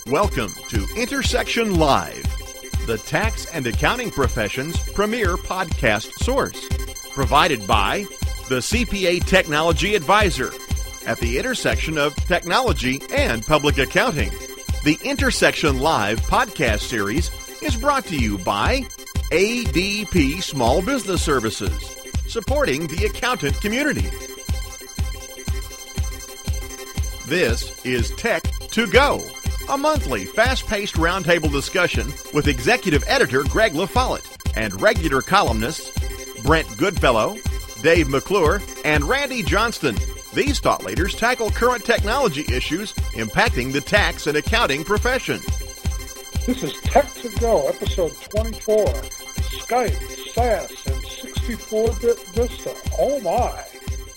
Welcome to Intersection Live, the tax and accounting profession's premier podcast source. Provided by the CPA Technology Advisor at the intersection of technology and public accounting. The Intersection Live podcast series is brought to you by ADP Small Business Services, supporting the accountant community. This is Tech to Go, a monthly fast-paced roundtable discussion with executive editor Greg LaFollette and regular columnists Brent Goodfellow, Dave McClure, and Randy Johnston. These thought leaders tackle current technology issues impacting the tax and accounting profession. This is Tech to Go, episode 24, Skype, SAS, and 64-bit Vista. Oh my!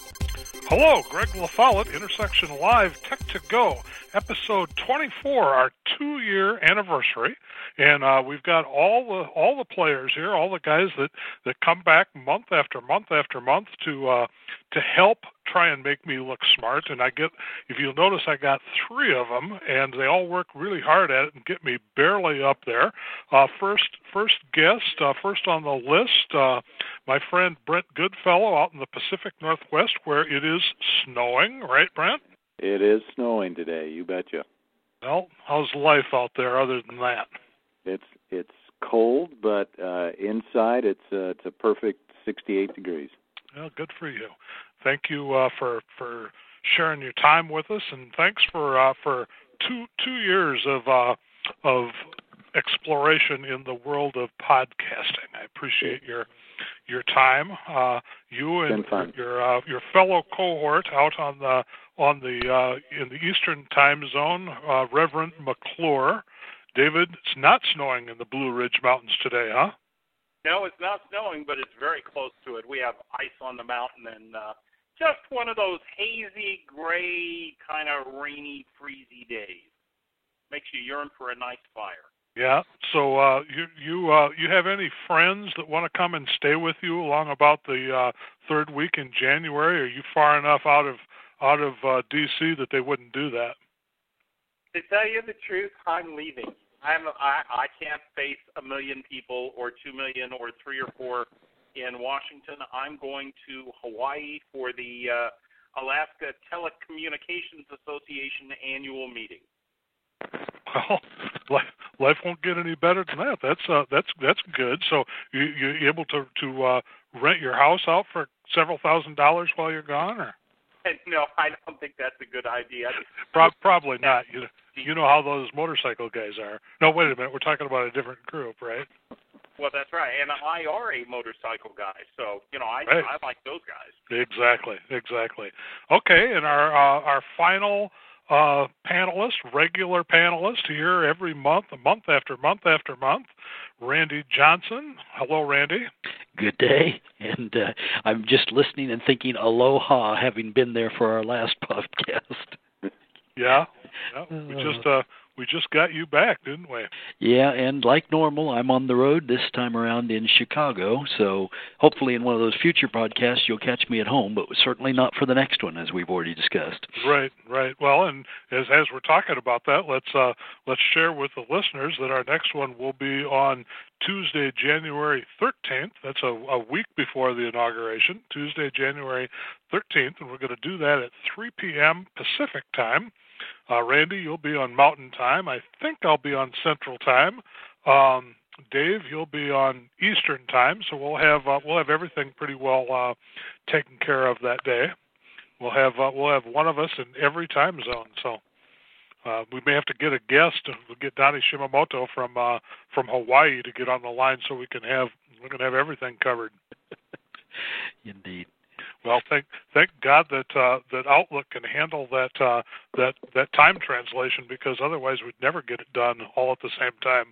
Hello, Greg LaFollette, Intersection Live, Tech to Go, episode 24, our 2-year anniversary, and we've got all the players here, all the guys that come back month after month after month to help try and make me look smart. And if you'll notice, I got 3 of them, and they all work really hard at it and get me barely up there. First guest, first on the list, my friend Brent Goodfellow out in the Pacific Northwest, where it is snowing, right, Brent? It is snowing today, you betcha. Well, how's life out there other than that? It's cold, but inside it's a perfect 68 degrees. Well, good for you. Thank you for sharing your time with us, and thanks for 2 years of exploration in the world of podcasting. I appreciate your time. You and your fellow cohort out in the Eastern Time Zone, Reverend McClure. David, it's not snowing in the Blue Ridge Mountains today, huh? No, it's not snowing, but it's very close to it. We have ice on the mountain and just one of those hazy, gray, kind of rainy, freezy days. Makes you yearn for a nice fire. Yeah. So you have any friends that want to come and stay with you along about the third week in January? Are you far enough out of D.C. that they wouldn't do that? To tell you the truth, I'm leaving. I can't face 1 million people or 2 million or 3 or 4 in Washington. I'm going to Hawaii for the Alaska Telecommunications Association annual meeting. Well, life won't get any better than that. That's good. So you able to rent your house out for several $1,000s while you're gone, or? No, I don't think that's a good idea. Probably not. You know how those motorcycle guys are. No, wait a minute. We're talking about a different group, right? Well, that's right. And I are a motorcycle guy, so I like those guys. Exactly. Okay, and our final regular panelist here every month after month after month, Randy Johnson. Hello, Randy. Good day, and I'm just listening and thinking aloha, having been there for our last podcast. Yeah. We just got you back, didn't we? Yeah, and like normal, I'm on the road this time around in Chicago, so hopefully in one of those future podcasts you'll catch me at home, but certainly not for the next one, as we've already discussed. Right. Well, and as we're talking about that, let's share with the listeners that our next one will be on Tuesday, January 13th. That's a week before the inauguration, Tuesday, January 13th, and we're going to do that at 3 p.m. Pacific time. Randy, you'll be on Mountain Time. I think I'll be on Central Time. Dave, you'll be on Eastern Time. So we'll have everything pretty well taken care of that day. We'll have one of us in every time zone. So we may have to get a guest. We'll get Donnie Shimamoto from Hawaii to get on the line so we can have everything covered. Indeed. Well, thank God that Outlook can handle that time translation, because otherwise we'd never get it done all at the same time.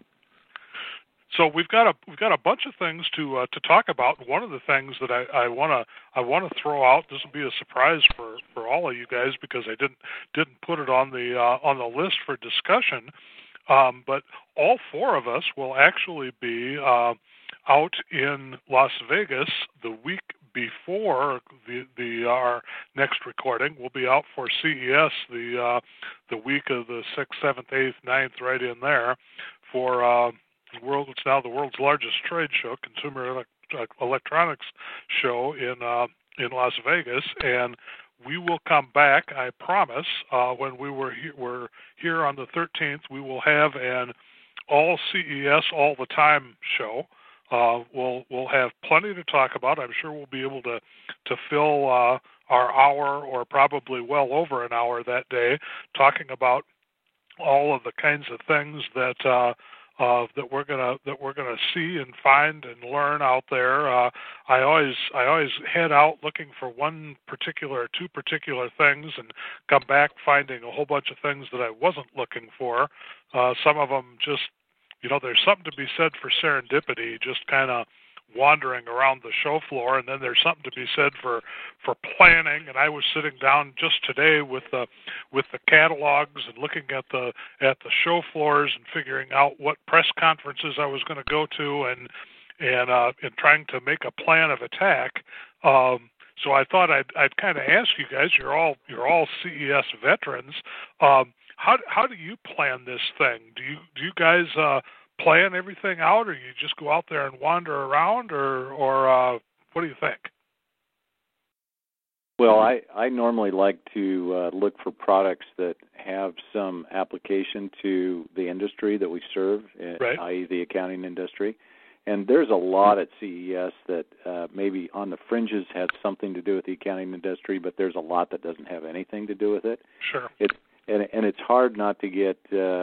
So we've got a bunch of things to talk about. One of the things that I want to throw out, this will be a surprise for all of you guys because I didn't put it on the list for discussion. But all 4 of us will actually be out in Las Vegas the week before our next recording. We'll be out for CES the week of the 6th, 7th, 8th, 9th, right in there for it's now the world's largest trade show, Consumer Electronics Show in Las Vegas, and we will come back, I promise, when we're here on the 13th. We will have an all CES all the time show. We'll have plenty to talk about. I'm sure we'll be able to fill our hour, or probably well over an hour that day, talking about all of the kinds of things that we're gonna see and find and learn out there. I always head out looking for one particular or two particular things, and come back finding a whole bunch of things that I wasn't looking for. Some of them just, there's something to be said for serendipity, just kind of wandering around the show floor, and then there's something to be said for planning. And I was sitting down just today with the catalogs and looking at the show floors and figuring out what press conferences I was going to go to, and trying to make a plan of attack. So I thought I'd kind of ask you guys. You're all CES veterans. How do you plan this thing? Do you guys plan everything out, or you just go out there and wander around, or what do you think? Well, I normally like to look for products that have some application to the industry that we serve, right, i.e. the accounting industry. And there's a lot at CES that maybe on the fringes has something to do with the accounting industry, but there's a lot that doesn't have anything to do with it. Sure. And it's hard not to get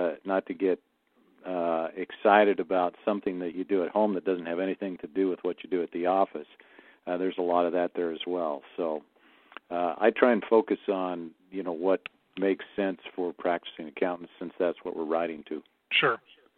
excited about something that you do at home that doesn't have anything to do with what you do at the office. There's a lot of that there as well. So I try and focus on what makes sense for practicing accountants, since that's what we're writing to. Sure.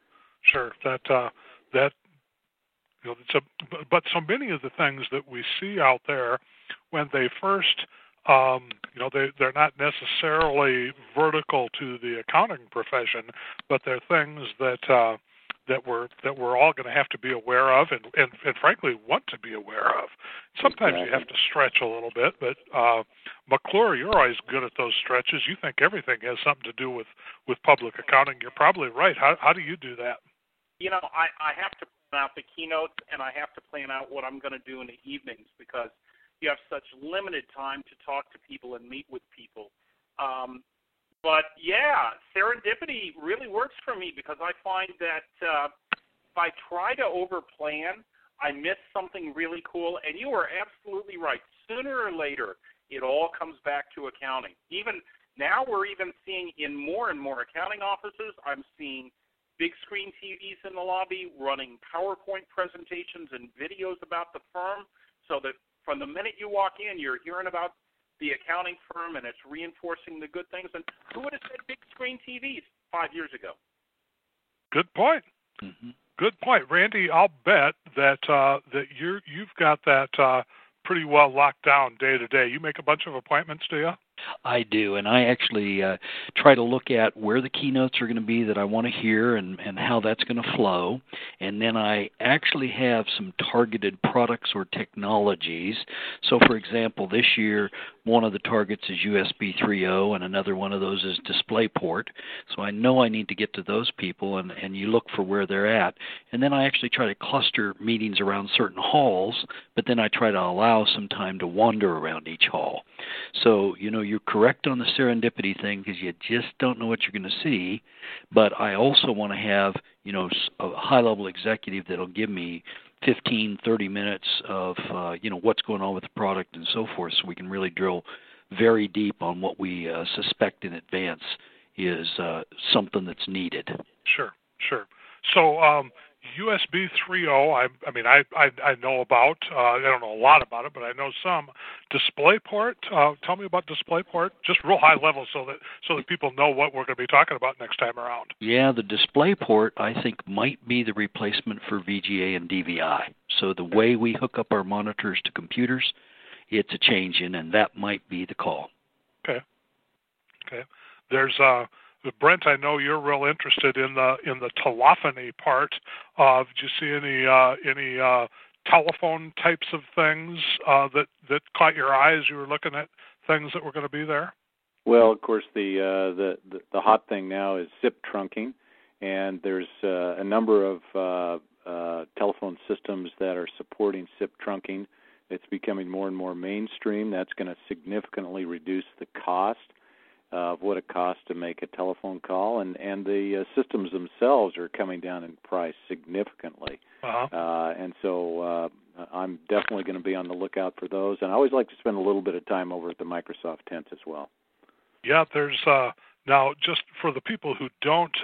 But so many of the things that we see out there, when they first, they're not necessarily vertical to the accounting profession, but they're things that we're all going to have to be aware of, and frankly want to be aware of. Sometimes you have to stretch a little bit, but McClure, you're always good at those stretches. You think everything has something to do with public accounting. You're probably right. How do you do that? I have to plan out the keynotes, and I have to plan out what I'm going to do in the evenings, because you have such limited time to talk to people and meet with people. But yeah, serendipity really works for me, because I find that if I try to overplan, I miss something really cool. And you are absolutely right. Sooner or later, it all comes back to accounting. Even now, we're even seeing in more and more accounting offices, I'm seeing big screen TVs in the lobby running PowerPoint presentations and videos about the firm, so that from the minute you walk in, you're hearing about the accounting firm, and it's reinforcing the good things. And who would have said big screen TVs 5 years ago? Good point. Mm-hmm. Good point, Randy. I'll bet that you've got that pretty well locked down day to day. You make a bunch of appointments, do you? I do, and I actually try to look at where the keynotes are going to be that I want to hear, and how that's going to flow. And then I actually have some targeted products or technologies. So, for example, this year, one of the targets is USB 3.0, and another one of those is DisplayPort. So I know I need to get to those people, and you look for where they're at. And then I actually try to cluster meetings around certain halls, but then I try to allow some time to wander around each hall. So, you're correct on the serendipity thing, because you just don't know what you're going to see. But I also want to have, a high-level executive that'll give me 15, 30 minutes of, what's going on with the product and so forth, so we can really drill very deep on what we suspect in advance is something that's needed. Sure. So USB 3.0, I know about. I don't know a lot about it, but I know some. DisplayPort. Tell me about DisplayPort, just real high level, so that people know what we're going to be talking about next time around. Yeah, the DisplayPort I think might be the replacement for VGA and DVI. So the way we hook up our monitors to computers, it's a change in, and that might be the call. Okay. There's Brent, I know you're real interested in the telephony part. Did you see any telephone types of things that caught your eye as you were looking at things that were going to be there? Well, of course, the hot thing now is SIP trunking, and there's a number of telephone systems that are supporting SIP trunking. It's becoming more and more mainstream. That's going to significantly reduce the cost of what it costs to make a telephone call, and the systems themselves are coming down in price significantly. And so I'm definitely going to be on the lookout for those. And I always like to spend a little bit of time over at the Microsoft tent as well. Yeah, there's now just for the people who don't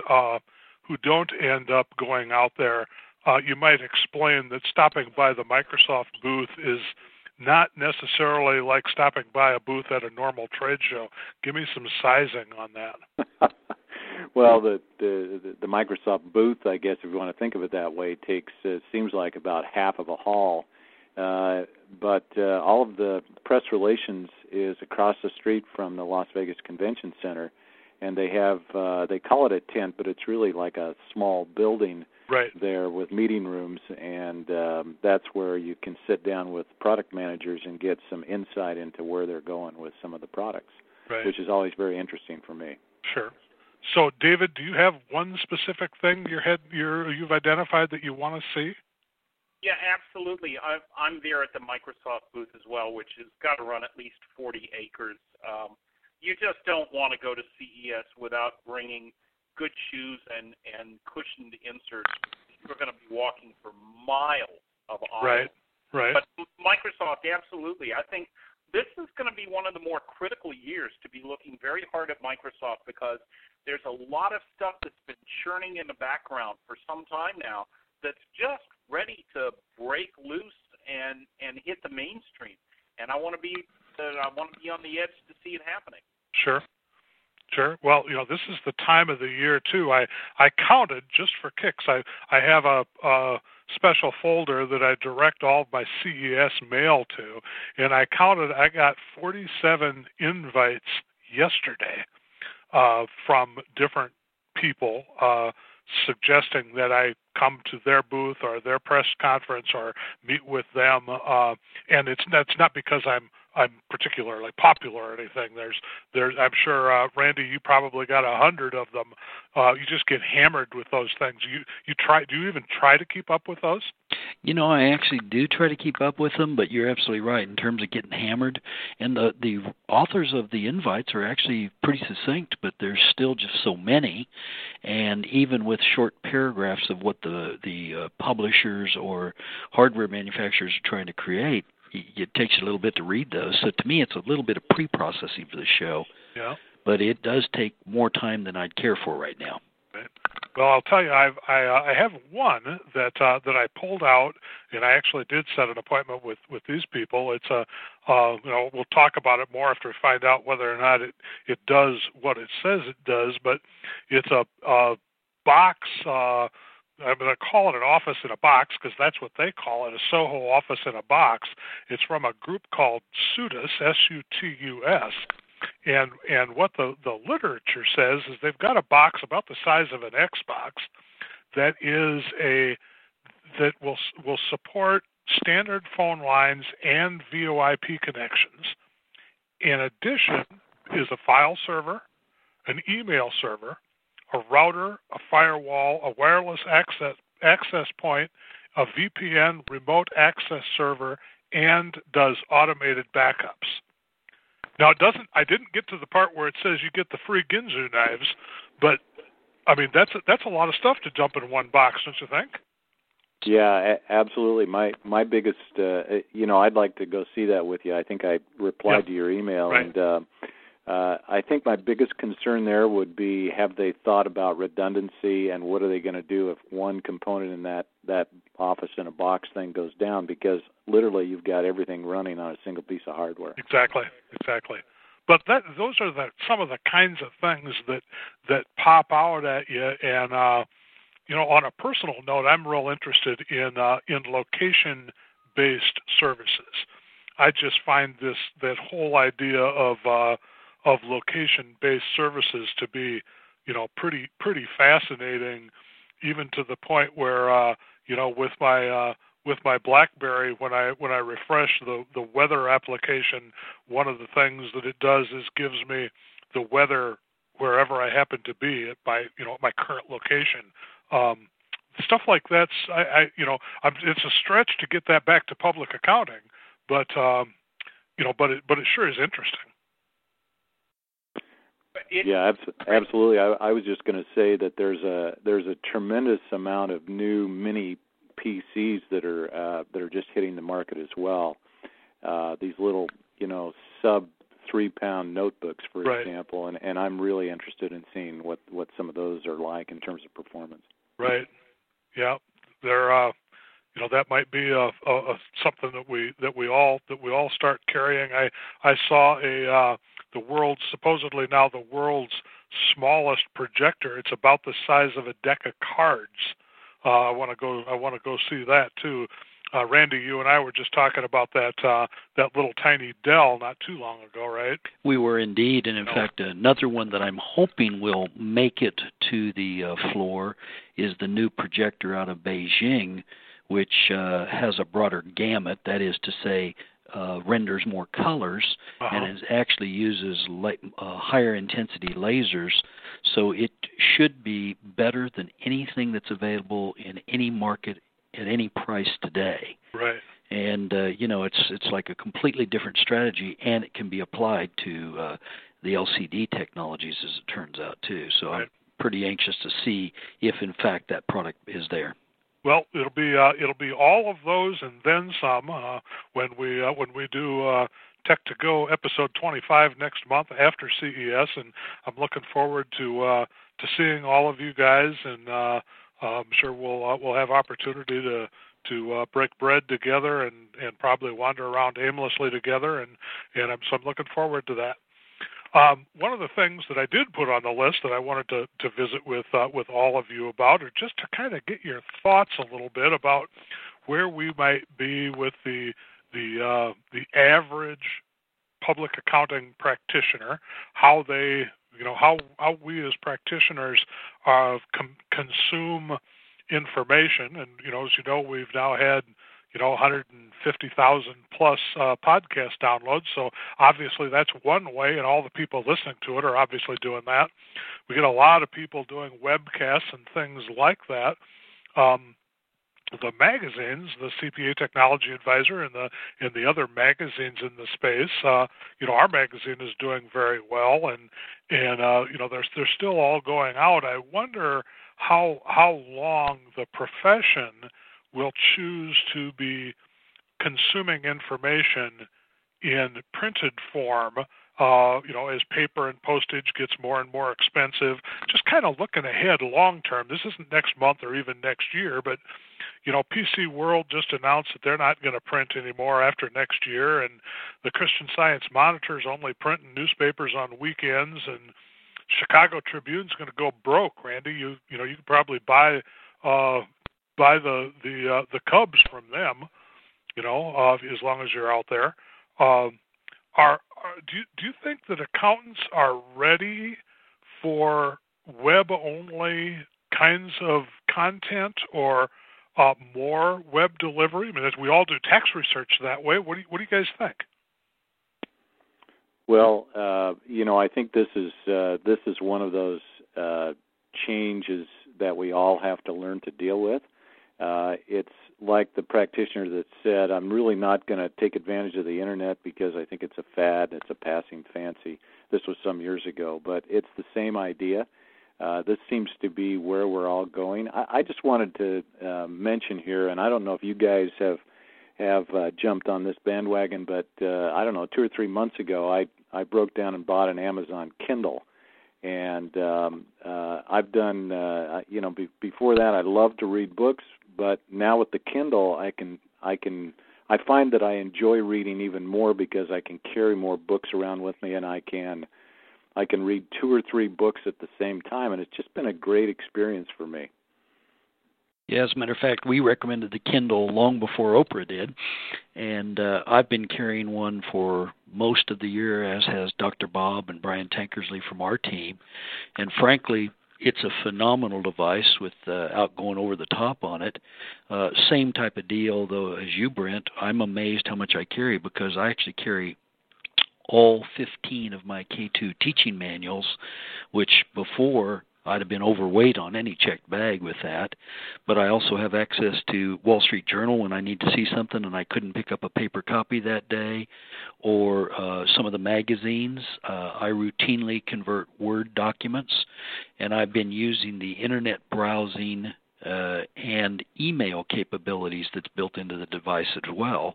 end up going out there, you might explain that stopping by the Microsoft booth is not necessarily like stopping by a booth at a normal trade show. Give me some sizing on that. Well, the Microsoft booth, I guess, if you want to think of it that way, takes seems like about half of a hall. But all of the press relations is across the street from the Las Vegas Convention Center, and they have they call it a tent, but it's really like a small building there with meeting rooms, and that's where you can sit down with product managers and get some insight into where they're going with some of the products, which is always very interesting for me. Sure. So, David, do you have one specific thing you've identified that you want to see? Yeah, absolutely. I'm there at the Microsoft booth as well, which has got to run at least 40 acres. You just don't want to go to CES without bringing good shoes and cushioned inserts. You're going to be walking for miles of aisles. Right. But Microsoft, absolutely. I think this is going to be one of the more critical years to be looking very hard at Microsoft, because there's a lot of stuff that's been churning in the background for some time now that's just ready to break loose and hit the mainstream. And I want to be on the edge to see it happening. Sure. Well, this is the time of the year too. I counted just for kicks. I have a special folder that I direct all of my CES mail to, and I counted. I got 47 invites yesterday from different people suggesting that I come to their booth or their press conference or meet with them, and that's not because I'm particularly popular or anything. There's I'm sure Randy, you probably got 100 of them. You just get hammered with those things. Do you even try to keep up with those? I actually do try to keep up with them, but you're absolutely right in terms of getting hammered. And the authors of the invites are actually pretty succinct, but there's still just so many. And even with short paragraphs of what the publishers or hardware manufacturers are trying to create, it takes you a little bit to read those. So to me, it's a little bit of pre-processing for the show. Yeah. But it does take more time than I'd care for right now. Right. Well, I'll tell you, I have one that I pulled out, and I actually did set an appointment with these people. It's we'll talk about it more after we find out whether or not it does what it says it does. But it's a box. I'm going to call it an office in a box because that's what they call it, a Soho office in a box. It's from a group called Sutus, S-U-T-U-S. And what the literature says is they've got a box about the size of an Xbox that will support standard phone lines and VoIP connections. In addition is a file server, an email server, a router, a firewall, a wireless access point, a VPN, remote access server, and does automated backups. Now, I didn't get to the part where it says you get the free Ginsu knives, but I mean that's a lot of stuff to dump in one box, don't you think? Yeah, absolutely. My biggest, I'd like to go see that with you. I think I replied to your email, right. And I think my biggest concern there would be, have they thought about redundancy and what are they going to do if one component in that office in a box thing goes down, because literally you've got everything running on a single piece of hardware. Exactly. But those are some of the kinds of things that pop out at you. And on a personal note, I'm real interested in location-based services. I just find that whole idea of location-based services to be, pretty fascinating, even to the point where, with my BlackBerry, when I refresh the weather application, one of the things that it does is gives me the weather wherever I happen to be at my current location. Stuff like that's it's a stretch to get that back to public accounting, but it sure is interesting. Yeah, absolutely. I was just going to say that there's a tremendous amount of new mini PCs that are just hitting the market as well. These little sub 3-pound notebooks, for example, and I'm really interested in seeing what some of those are like in terms of performance. Right. Yeah. They're that might be something that we all start carrying. I saw supposedly now the world's smallest projector. It's about the size of a deck of cards. I want to go see that too. Randy, you and I were just talking about that little tiny Dell not too long ago, right? We were indeed, and in fact, another one that I'm hoping will make it to the floor is the new projector out of Beijing, which has a broader gamut. That is to say, renders more colors, and it actually uses higher intensity lasers. So it should be better than anything that's available in any market at any price today. Right. And it's like a completely different strategy, and it can be applied to the LCD technologies, as it turns out too. So I'm pretty anxious to see if in fact that product is there. Well, it'll be all of those and then some when we do Tech to Go episode 25 next month after CES, and I'm looking forward to seeing all of you guys, and I'm sure we'll have opportunity to break bread together and probably wander around aimlessly together, and so I'm looking forward to that. One of the things that I did put on the list that I wanted to visit with all of you about, or just to kind of get your thoughts a little bit about where we might be with the average public accounting practitioner, how they, how we as practitioners consume information, and as we've now had 150,000 plus podcast downloads. So obviously that's one way, and all the people listening to it are obviously doing that. We get a lot of people doing webcasts and things like that. The magazines, the CPA Technology Advisor, and the other magazines in the space, our magazine is doing very well, and they're still all going out. I wonder how long the profession will choose to be consuming information in printed form, as paper and postage gets more and more expensive. Just kind of looking ahead long term. This isn't next month or even next year, but PC World just announced that they're not going to print anymore after next year, and the Christian Science Monitor is only printing newspapers on weekends, and Chicago Tribune's going to go broke. Randy, you could probably buy the Cubs from them, as long as you're out there. Do you think that accountants are ready for web-only kinds of content, or more web delivery? I mean, as we all do tax research that way. What do you guys think? Well, I think this is one of those changes that we all have to learn to deal with. It's like the practitioner that said, I'm really not going to take advantage of the Internet because I think it's a fad, it's a passing fancy. This was some years ago, but it's the same idea. This seems to be where we're all going. I just wanted to mention here, and I don't know if you guys have jumped on this bandwagon, but I don't know, 2 or 3 months ago, I broke down and bought an Amazon Kindle. And I've done, before that I loved to read books, but now with the Kindle, I find that I enjoy reading even more because I can carry more books around with me, and I can read 2 or 3 books at the same time, and it's just been a great experience for me. Yeah, as a matter of fact, we recommended the Kindle long before Oprah did, and I've been carrying one for most of the year, as has Dr. Bob and Brian Tankersley from our team. And frankly, it's a phenomenal device without going over the top on it. Same type of deal, though, as you, Brent. I'm amazed how much I carry because I actually carry all 15 of my K2 teaching manuals, which before I'd have been overweight on any checked bag with that. But I also have access to Wall Street Journal when I need to see something and I couldn't pick up a paper copy that day, or some of the magazines. I routinely convert Word documents, and I've been using the internet browsing and email capabilities that's built into the device as well.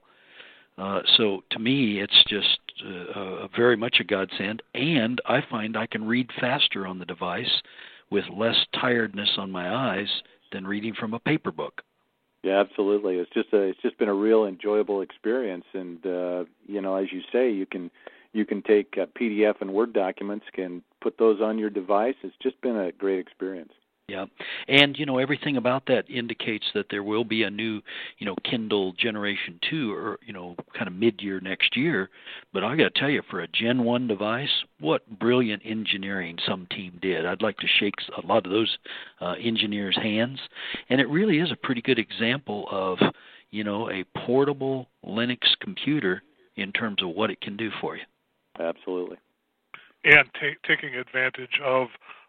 So to me, it's just very much a godsend, and I find I can read faster on the device with less tiredness on my eyes than reading from a paper book. Yeah, absolutely. It's just been a real enjoyable experience, and you know, as you say, you can take PDF and Word documents, can put those on your device. It's just been a great experience. Yeah, and you know, everything about that indicates that there will be a new, you know, Kindle Generation 2, or you know, kind of mid-year next year. But I got to tell you, for a Gen 1 device, what brilliant engineering some team did. I'd like to shake a lot of those engineers' hands, and it really is a pretty good example of, you know, a portable Linux computer in terms of what it can do for you. Absolutely. And taking advantage of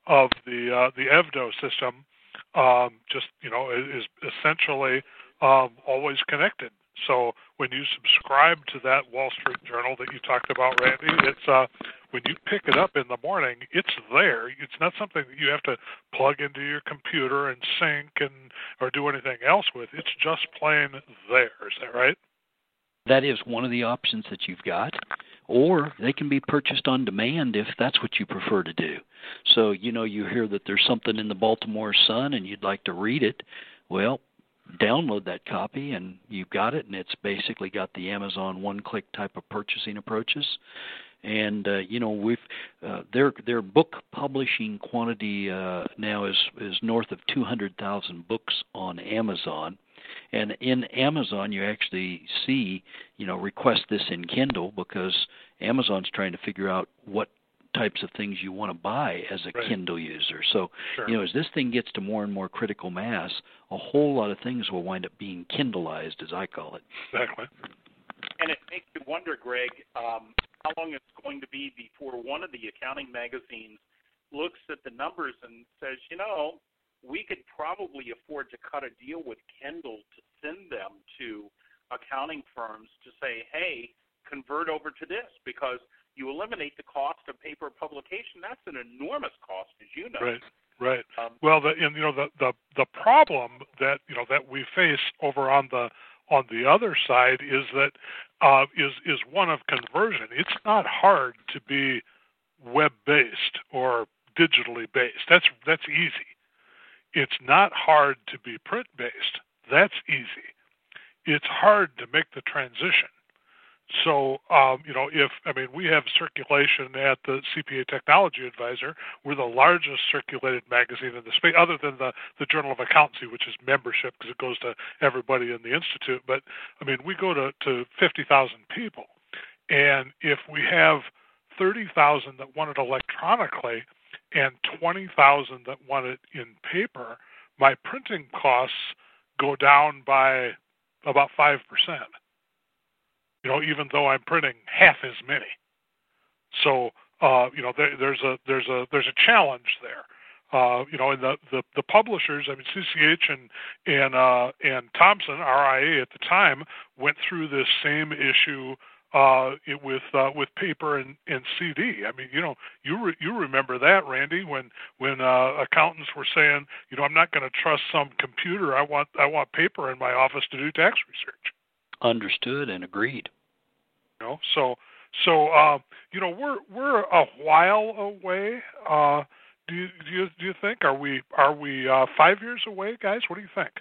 the EVDO system, just, you know, is essentially always connected. So when you subscribe to that Wall Street Journal that you talked about, Randy, it's when you pick it up in the morning, it's there. It's not something that you have to plug into your computer and sync or do anything else with. It's just plain there. Is that right? That is one of the options that you've got. Or they can be purchased on demand if that's what you prefer to do. So, you know, you hear that there's something in the Baltimore Sun and you'd like to read it. Well, download that copy and you've got it, and it's basically got the Amazon one-click type of purchasing approaches. And you know, we've their book publishing quantity now is north of 200,000 books on Amazon. And in Amazon, you actually see, you know, request this in Kindle, because Amazon's trying to figure out what types of things you want to buy as a right. Kindle user. So, sure. you know, as this thing gets to more and more critical mass, a whole lot of things will wind up being Kindleized, as I call it. Exactly. And it makes you wonder, Greg, how long it's going to be before one of the accounting magazines looks at the numbers and says, you know, we could probably afford to cut a deal with Kindle to send them to accounting firms to say, hey, convert over to this, because you eliminate the cost of paper publication. That's an enormous cost, as you know. Right. Well, the problem that, you know, that we face over on the other side is that is one of conversion. It's not hard to be web-based or digitally based. That's easy. It's not hard to be print-based. That's easy. It's hard to make the transition. So, you know, we have circulation at the CPA Technology Advisor. We're the largest circulated magazine in the space, other than the Journal of Accountancy, which is membership because it goes to everybody in the Institute. But, I mean, we go to 50,000 people. And if we have 30,000 that want it electronically and 20,000 that want it in paper, my printing costs go down by about 5%. You know, even though I'm printing half as many. So, you know, there's a challenge there. You know, and the publishers, I mean, CCH and Thomson, RIA at the time, went through this same issue with paper and CD. I mean, you know, you remember that, Randy, when accountants were saying, you know, I'm not going to trust some computer. I want paper in my office to do tax research. Understood and agreed. You know, so you know, we're a while away. Do you think? Are we 5 years away, guys? What do you think?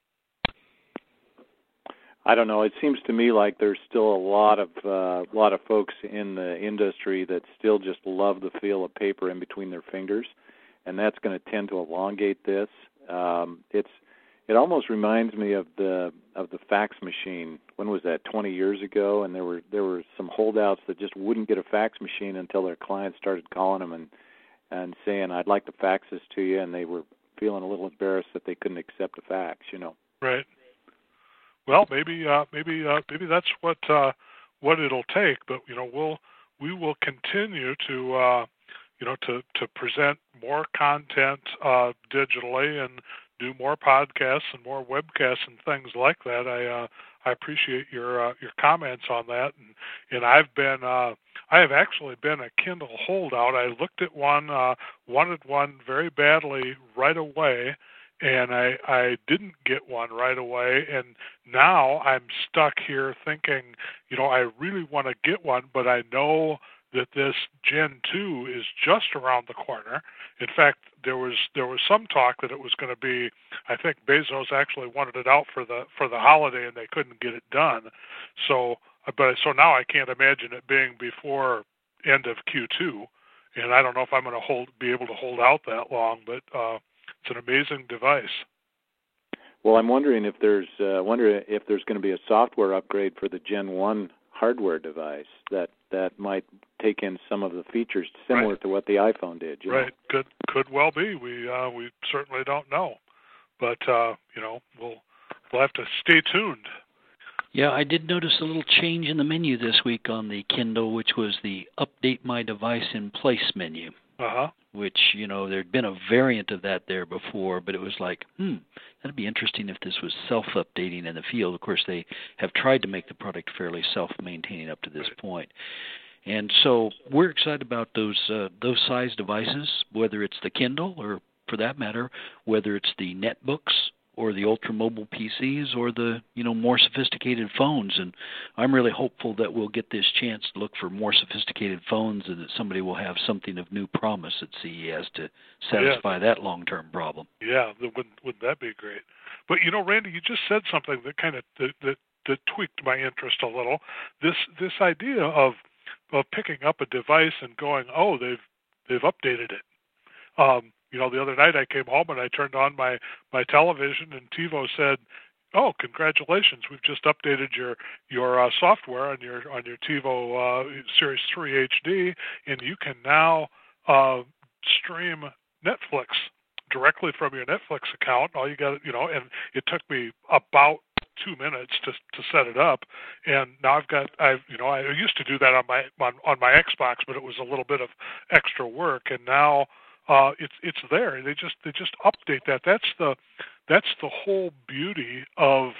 I don't know. It seems to me like there's still a lot of folks in the industry that still just love the feel of paper in between their fingers, and that's going to tend to elongate this. It almost reminds me of the fax machine. When was that? 20 years ago, and there were some holdouts that just wouldn't get a fax machine until their clients started calling them and saying, I'd like to fax this to you, and they were feeling a little embarrassed that they couldn't accept a fax, Right. Well, maybe that's what it'll take, but we will continue to to present more content digitally and do more podcasts and more webcasts and things like that. I appreciate your comments on that, and I have actually been a Kindle holdout. I looked at one, wanted one very badly right away, and I didn't get one right away, and now I'm stuck here thinking, I really want to get one, but I know that this Gen 2 is just around the corner. In fact, there was some talk that it was going to be, I think Bezos actually wanted it out for the holiday, and they couldn't get it done. So now I can't imagine it being before end of Q2, and I don't know if I'm going to be able to hold out that long, but it's an amazing device. Well, I'm wondering if there's going to be a software upgrade for the Gen 1 hardware device that might take in some of the features similar to what the iPhone did. Right. Could well be. We certainly don't know, but we'll have to stay tuned. Yeah, I did notice a little change in the menu this week on the Kindle, which was the Update My Device in Place menu. Which, there'd been a variant of that there before, but it was like, that'd be interesting if this was self-updating in the field. Of course, they have tried to make the product fairly self-maintaining up to this point. And so we're excited about those size devices, whether it's the Kindle or, for that matter, whether it's the netbooks or the ultra-mobile PCs or the, more sophisticated phones. And I'm really hopeful that we'll get this chance to look for more sophisticated phones and that somebody will have something of new promise at CES to satisfy that long-term problem. Yeah, wouldn't that be great? But, Randy, you just said something that kind of that tweaked my interest a little. This idea of picking up a device and going, oh, they've updated it. The other night I came home and I turned on my television and TiVo said, "Oh, congratulations! We've just updated your software on your TiVo Series 3 HD, and you can now stream Netflix directly from your Netflix account. All you got, and it took me about 2 minutes to set it up, and now I used to do that on my Xbox, but it was a little bit of extra work, and now it's there. They just update that. That's the whole beauty of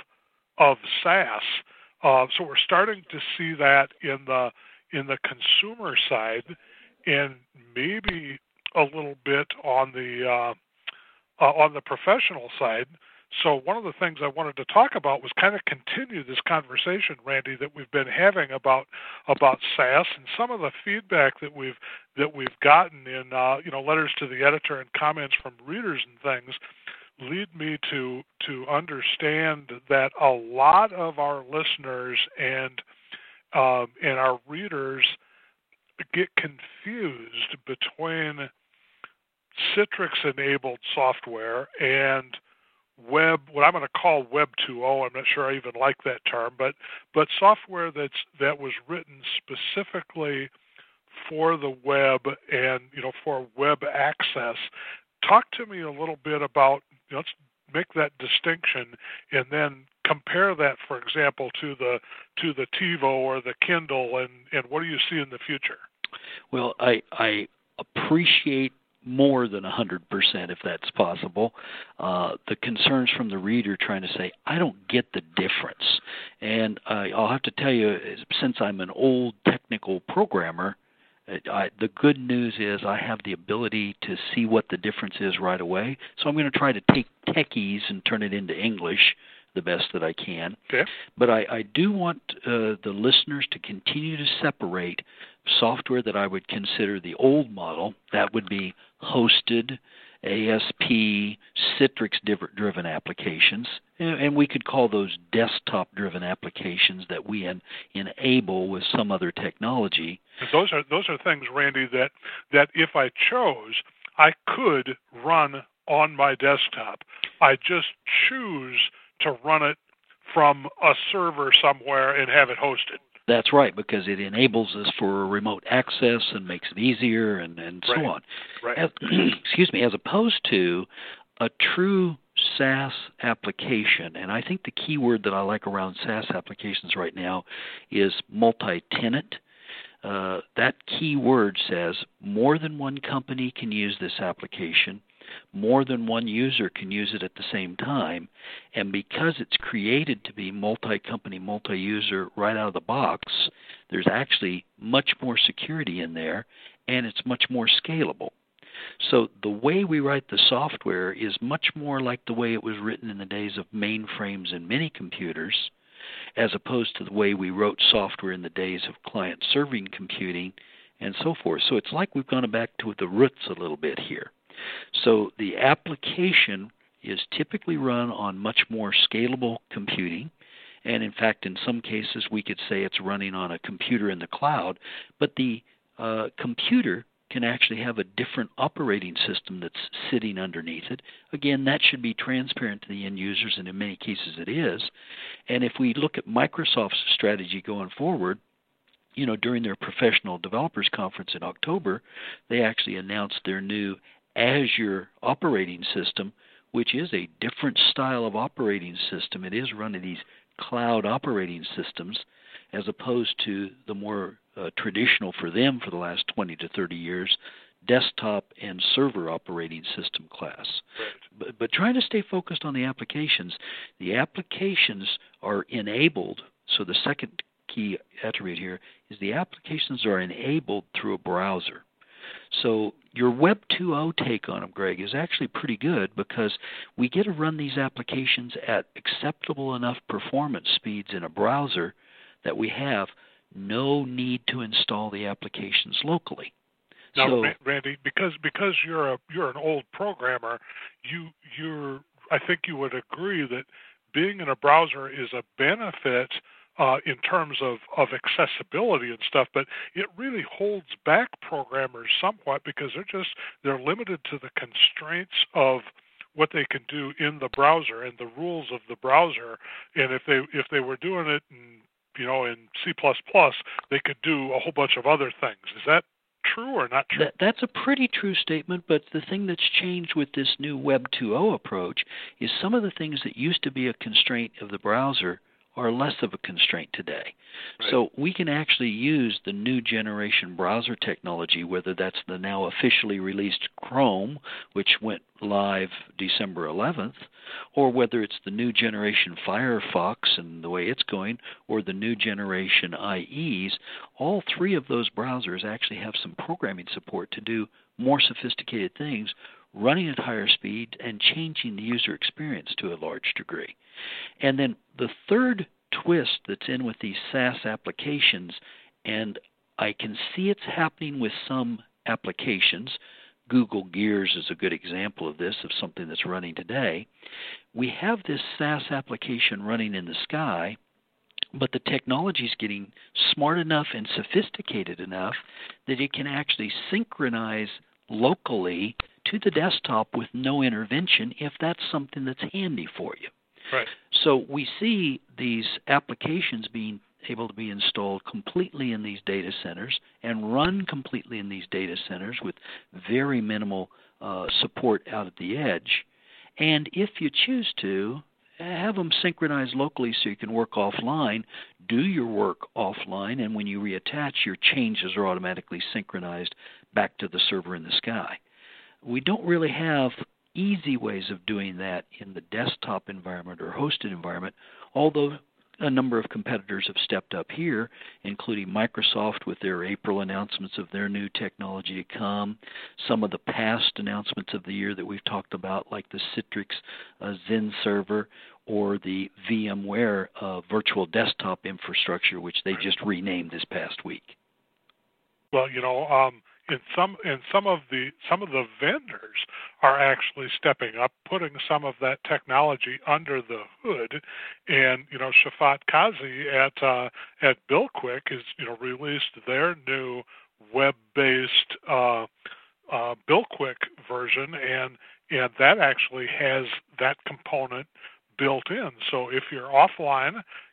SaaS. So we're starting to see that in the consumer side, and maybe a little bit on the professional side. So one of the things I wanted to talk about was kind of continue this conversation, Randy, that we've been having about SaaS, and some of the feedback that we've gotten in letters to the editor and comments from readers and things lead me to understand that a lot of our listeners and our readers get confused between Citrix-enabled software and what I'm going to call Web 2.0. I'm not sure I even like that term, but software that was written specifically for the web and for web access. Talk to me a little bit about, let's make that distinction, and then compare that, for example, to the TiVo or the Kindle, and what do you see in the future? Well, I appreciate more than 100%, if that's possible, the concerns from the reader trying to say, I don't get the difference. And I'll have to tell you, since I'm an old technical programmer, the good news is I have the ability to see what the difference is right away. So I'm going to try to take techies and turn it into English the best that I can. Okay. But I do want the listeners to continue to separate software that I would consider the old model. That would be hosted, ASP, Citrix-driven applications, and we could call those desktop-driven applications that we enable with some other technology. Those are things, Randy, that if I chose, I could run on my desktop. I just choose to run it from a server somewhere and have it hosted. That's right, because it enables us for remote access and makes it easier and so on. Right. As opposed to a true SaaS application, and I think the key word that I like around SaaS applications right now is multi-tenant. That key word says more than one company can use this application, more than one user can use it at the same time, and because it's created to be multi-company, multi-user right out of the box, there's actually much more security in there, and it's much more scalable. So the way we write the software is much more like the way it was written in the days of mainframes and mini computers, as opposed to the way we wrote software in the days of client-serving computing and so forth. So it's like we've gone back to the roots a little bit here. So the application is typically run on much more scalable computing, and in fact, in some cases, we could say it's running on a computer in the cloud, but the computer can actually have a different operating system that's sitting underneath it. Again, that should be transparent to the end users, and in many cases it is. And if we look at Microsoft's strategy going forward, during their Professional Developers Conference in October, they actually announced their new Azure operating system, which is a different style of operating system. It is running these cloud operating systems as opposed to the more traditional for them for the last 20 to 30 years, desktop and server operating system class. Right. But trying to stay focused on the applications are enabled. So the second key attribute here is the applications are enabled through a browser. So your Web 2.0 take on them, Greg, is actually pretty good because we get to run these applications at acceptable enough performance speeds in a browser that we have no need to install the applications locally. Now, Randy, because you're an old programmer, I think you would agree that being in a browser is a benefit in terms of accessibility and stuff, but it really holds back programmers somewhat because they're limited to the constraints of what they can do in the browser and the rules of the browser. And if they were doing it in C++, they could do a whole bunch of other things. Is that true or not true? That's a pretty true statement, but the thing that's changed with this new Web 2.0 approach is some of the things that used to be a constraint of the browser are less of a constraint today. Right. So we can actually use the new generation browser technology, whether that's the now officially released Chrome, which went live December 11th, or whether it's the new generation Firefox and the way it's going, or the new generation IEs. All three of those browsers actually have some programming support to do more sophisticated things, running at higher speed and changing the user experience to a large degree. And then the third twist that's in with these SaaS applications, and I can see it's happening with some applications. Google Gears is a good example of this, of something that's running today. We have this SaaS application running in the sky, but the technology is getting smart enough and sophisticated enough that it can actually synchronize locally to the desktop with no intervention if that's something that's handy for you. Right. So we see these applications being able to be installed completely in these data centers and run completely in these data centers with very minimal support out at the edge. And if you choose to, have them synchronized locally so you can work offline, do your work offline, and when you reattach, your changes are automatically synchronized back to the server in the sky. We don't really have easy ways of doing that in the desktop environment or hosted environment, although a number of competitors have stepped up here, including Microsoft with their April announcements of their new technology to come, some of the past announcements of the year that we've talked about, like the Citrix Zen server or the VMware virtual desktop infrastructure, which they just renamed this past week. Well, in some of the vendors are actually stepping up, putting some of that technology under the hood, and Shafat Kazi at BillQuick has released their new web-based BillQuick version, and that actually has that component built in. So if you're offline,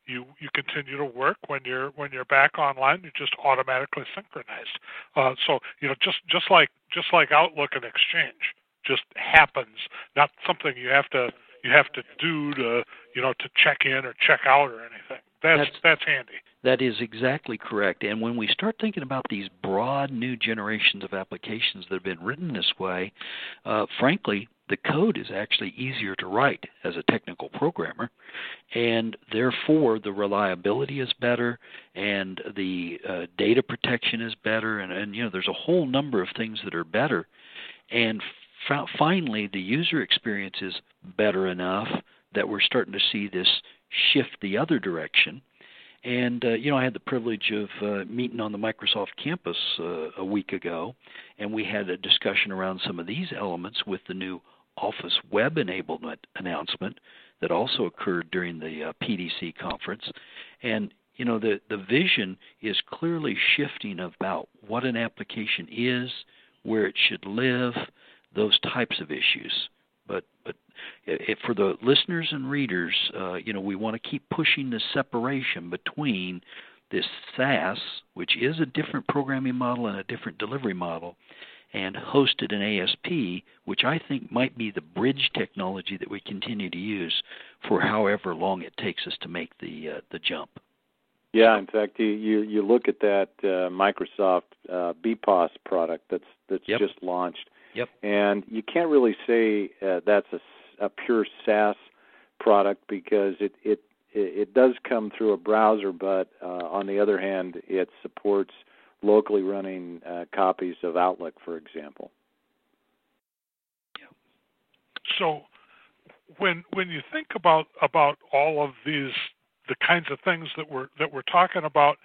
you continue to work when you're back online. You're just automatically synchronized. So just like Outlook and Exchange, just happens. Not something you have to do to check in or check out or anything. That's handy. That is exactly correct. And when we start thinking about these broad new generations of applications that have been written this way, frankly, the code is actually easier to write as a technical programmer, and therefore the reliability is better, and the data protection is better, and there's a whole number of things that are better. And finally, the user experience is better enough that we're starting to see this shift the other direction. And, I had the privilege of meeting on the Microsoft campus a week ago, and we had a discussion around some of these elements with the new Office Web Enablement announcement that also occurred during the PDC conference. And, the vision is clearly shifting about what an application is, where it should live, those types of issues. But for the listeners and readers, we want to keep pushing the separation between this SaaS, which is a different programming model and a different delivery model, and hosted in ASP, which I think might be the bridge technology that we continue to use for however long it takes us to make the jump. Yeah, in fact, you look at that Microsoft BPOS product that's just launched. Yep. And you can't really say that's a pure SaaS product because it does come through a browser, but on the other hand, it supports locally running copies of Outlook, for example. So when you think about all of these, the kinds of things that we're talking about,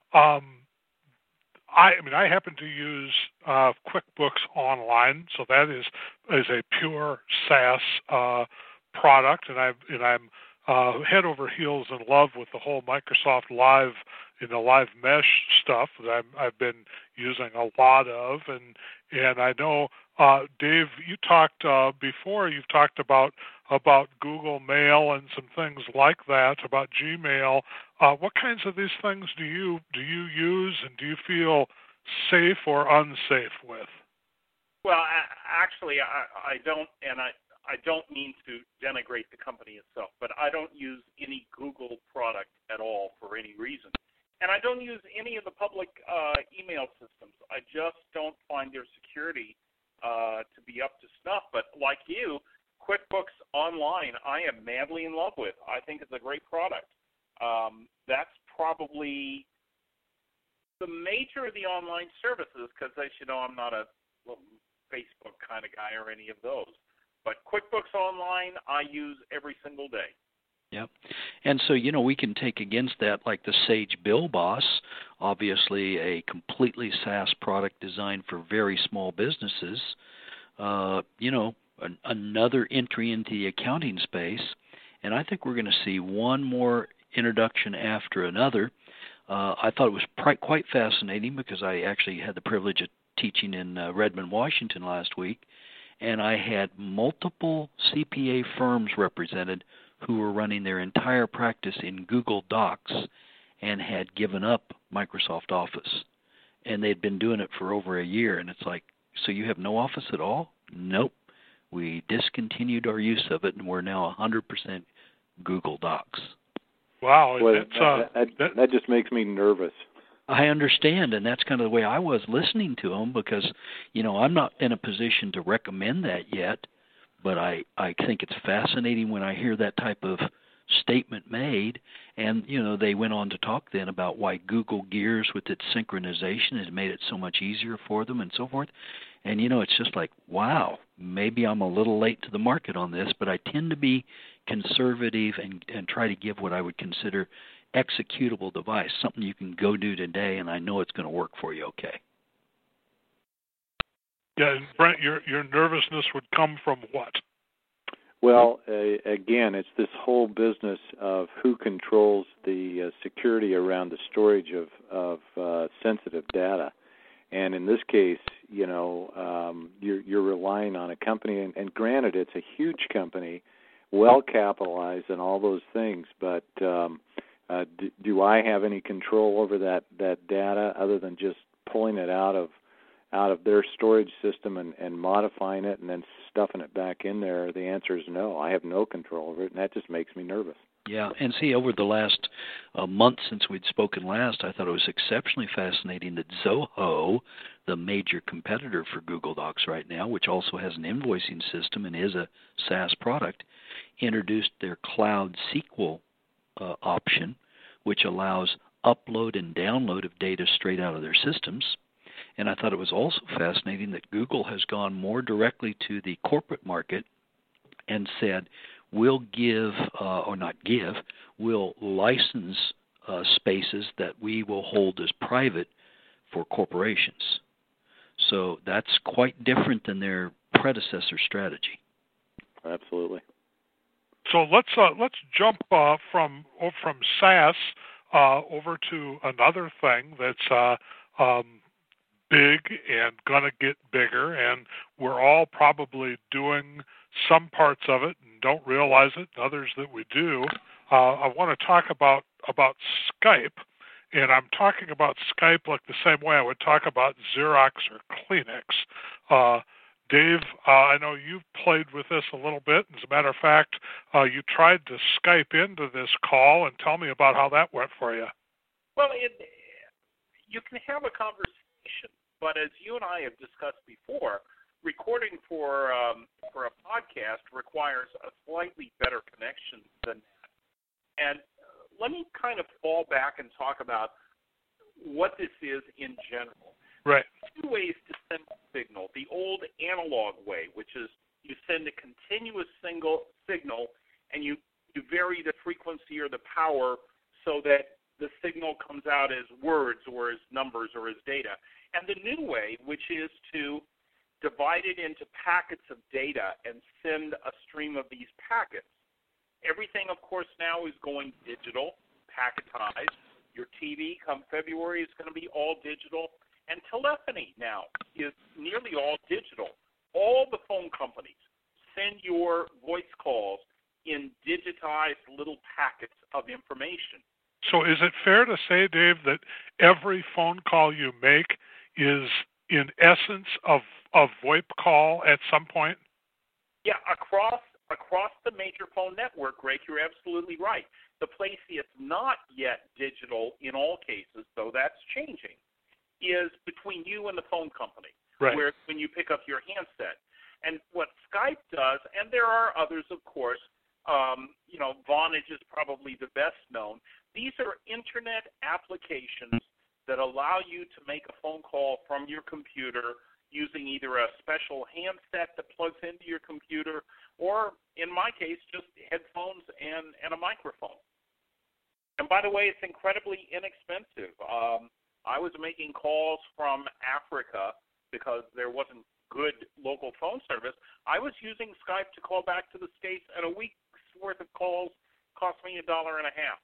I happen to use QuickBooks Online, so that is a pure SaaS product, and I'm head over heels in love with the whole Microsoft Live Live Mesh stuff that I've been using a lot of, and I know Dave, you talked before. You've talked about Google Mail and some things like that, about Gmail. What kinds of these things do you use, and do you feel safe or unsafe with? Well, actually, I don't, and I don't mean to denigrate the company itself, but I don't use any Google product at all for any reason. And I don't use any of the public email systems. I just don't find their security to be up to snuff. But like you, QuickBooks Online, I am madly in love with. I think it's a great product. That's probably the major of the online services, because as you know, I'm not a Facebook kind of guy or any of those. But QuickBooks Online, I use every single day. Yep. And so, we can take against that like the Sage BillBoss, obviously a completely SaaS product designed for very small businesses, another entry into the accounting space. And I think we're going to see one more introduction after another. I thought it was quite fascinating because I actually had the privilege of teaching in Redmond, Washington last week, and I had multiple CPA firms represented who were running their entire practice in Google Docs and had given up Microsoft Office. And they'd been doing it for over a year, and it's like, so you have no Office at all? Nope. We discontinued our use of it, and we're now 100% Google Docs. Wow. Well, that just makes me nervous. I understand, and that's kind of the way I was listening to them because, I'm not in a position to recommend that yet, but I think it's fascinating when I hear that type of statement made. And, they went on to talk then about why Google Gears with its synchronization has made it so much easier for them and so forth. And, it's just like, wow, maybe I'm a little late to the market on this, but I tend to be conservative and try to give what I would consider executable device, something you can go do today, and I know it's going to work for you okay. Yeah, and Brent, your nervousness would come from what? Well, again, it's this whole business of who controls the security around the storage of sensitive data. And in this case, you're relying on a company, and granted, it's a huge company, well capitalized, and all those things. But Do I have any control over that data other than just pulling it out of their storage system and modifying it and then stuffing it back in there? The answer is no. I have no control over it, and that just makes me nervous. Yeah, and see, over the last month since we'd spoken last, I thought it was exceptionally fascinating that Zoho, the major competitor for Google Docs right now, which also has an invoicing system and is a SaaS product, introduced their Cloud SQL option, which allows upload and download of data straight out of their systems. And I thought it was also fascinating that Google has gone more directly to the corporate market and said, we'll we'll license spaces that we will hold as private for corporations. So that's quite different than their predecessor strategy. Absolutely. So let's jump from SaaS over to another thing that's big and going to get bigger, and we're all probably doing some parts of it and don't realize it, and others that we do. I want to talk about Skype, and I'm talking about Skype like the same way I would talk about Xerox or Kleenex. Dave, I know you've played with this a little bit. As a matter of fact, you tried to Skype into this call, and tell me about how that went for you. Well, you can have a conversation, but as you and I have discussed before, recording for a podcast requires a slightly better connection than that. And let me kind of fall back and talk about what this is in general. Right. Two ways to send a signal. The old analog way, which is you send a continuous signal and you vary the frequency or the power so that the signal comes out as words or as numbers or as data. And the new way, which is to divide it into packets of data and send a stream of these packets. Everything, of course, now is going digital, packetized. Your TV come February is going to be all digital. And telephony now is nearly all digital. All the phone companies send your voice calls in digitized little packets of information. So is it fair to say, Dave, that every phone call you make is in essence a VoIP call at some point? Yeah, across the major phone network, Greg, you're absolutely right. The place it's not yet digital in all cases, though that's changing, is between you and the phone company, right, where when you pick up your handset. And what Skype does, and there are others, of course, Vonage is probably the best known. These are Internet applications that allow you to make a phone call from your computer using either a special handset that plugs into your computer or, in my case, just headphones and a microphone. And by the way, it's incredibly inexpensive. I was making calls from Africa because there wasn't good local phone service. I was using Skype to call back to the States, and a week's worth of calls cost me $1.50.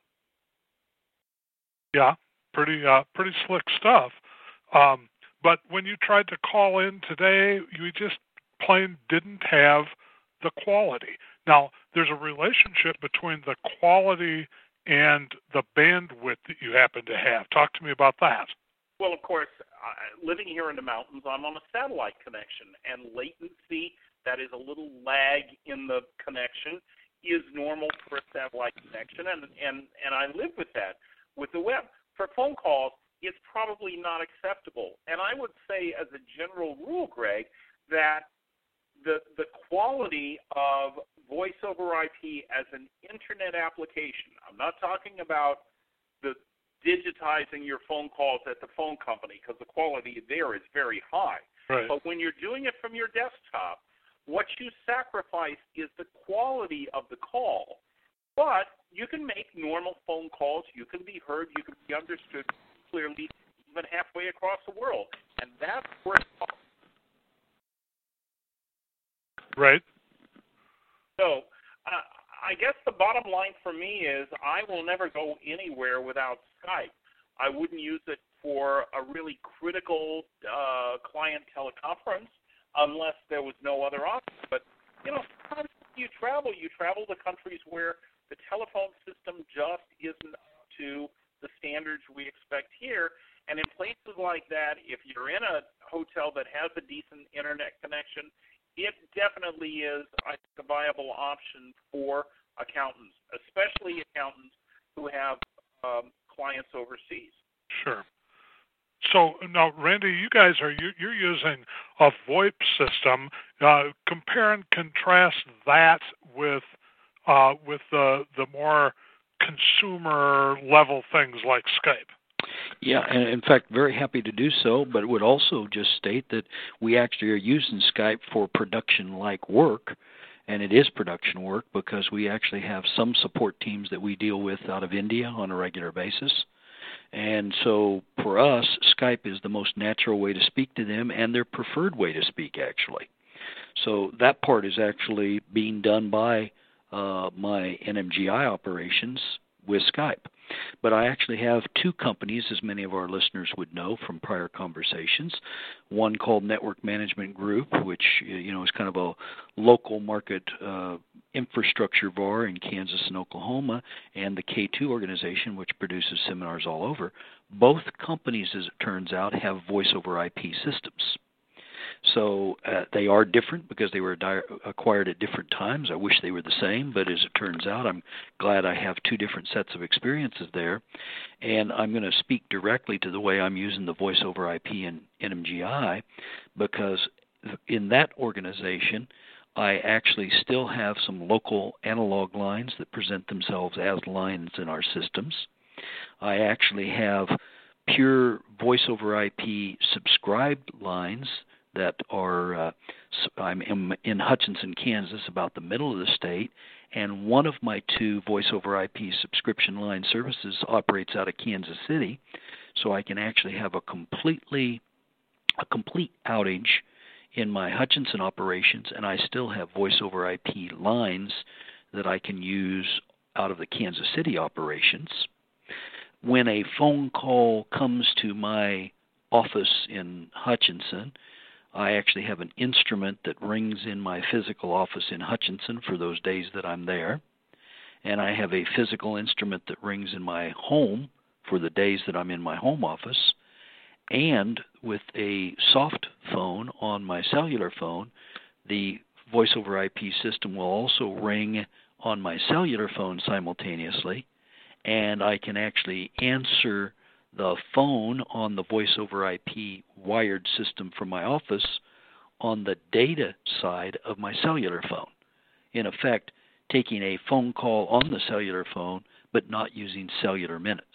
Yeah, pretty slick stuff. But when you tried to call in today, you just plain didn't have the quality. Now, there's a relationship between the quality and the bandwidth that you happen to have. Talk to me about that. Well, of course, living here in the mountains, I'm on a satellite connection, and latency, that is a little lag in the connection, is normal for a satellite connection, and I live with that. With the web, for phone calls, it's probably not acceptable. And I would say, as a general rule, Greg, that the quality of voice over IP as an Internet application, I'm not talking about the digitizing your phone calls at the phone company, because the quality there is very high. Right. But when you're doing it from your desktop, what you sacrifice is the quality of the call. But you can make normal phone calls. You can be heard. You can be understood clearly, even halfway across the world. And that's where it's all. Right. So I guess the bottom line for me is I will never go anywhere without Skype. I wouldn't use it for a really critical client teleconference unless there was no other option. But, sometimes you travel to countries where the telephone system just isn't to the standards we expect here. And in places like that, if you're in a hotel that has a decent internet connection, it definitely is, I think, a viable option for accountants, especially accountants who have clients overseas. Sure. So now, Randy, you guys you're using a VoIP system. Compare and contrast that with the more consumer level things like Skype. Yeah, and in fact, very happy to do so, but would also just state that we actually are using Skype for production-like work, and it is production work because we actually have some support teams that we deal with out of India on a regular basis. And so for us, Skype is the most natural way to speak to them and their preferred way to speak, actually. So that part is actually being done by my NMGI operations with Skype. But I actually have two companies, as many of our listeners would know from prior conversations. One called Network Management Group, which is kind of a local market infrastructure VAR in Kansas and Oklahoma, and the K2 organization, which produces seminars all over. Both companies, as it turns out, have voice-over-IP systems. So they are different because they were acquired at different times. I wish they were the same, but as it turns out, I'm glad I have two different sets of experiences there. And I'm going to speak directly to the way I'm using the voice over IP in NMGI, because in that organization, I actually still have some local analog lines that present themselves as lines in our systems. I actually have pure voice over IP subscribed lines that are, I'm in Hutchinson, Kansas, about the middle of the state, and one of my two voice-over-IP subscription line services operates out of Kansas City, so I can actually have a complete outage in my Hutchinson operations, and I still have voice-over-IP lines that I can use out of the Kansas City operations. When a phone call comes to my office in Hutchinson, I actually have an instrument that rings in my physical office in Hutchinson for those days that I'm there. And I have a physical instrument that rings in my home for the days that I'm in my home office. And with a soft phone on my cellular phone, the voice over IP system will also ring on my cellular phone simultaneously. And I can actually answer the phone on the voice over IP wired system from my office on the data side of my cellular phone. In effect, taking a phone call on the cellular phone, but not using cellular minutes.